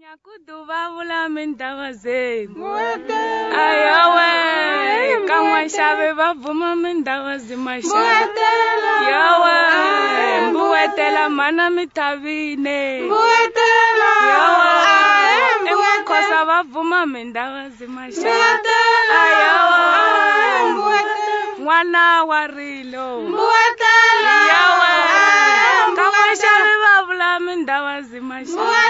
Nyakudu vavula mindava zenu ayawe kan'waxave va vuma mindava zimaxava yawe mbuwetela mana mithavine yawe en'wakhosa va vuma mindava zimaxava ayawe n'wana wa rilo yawe kan'waxave va vula mindava zimaxava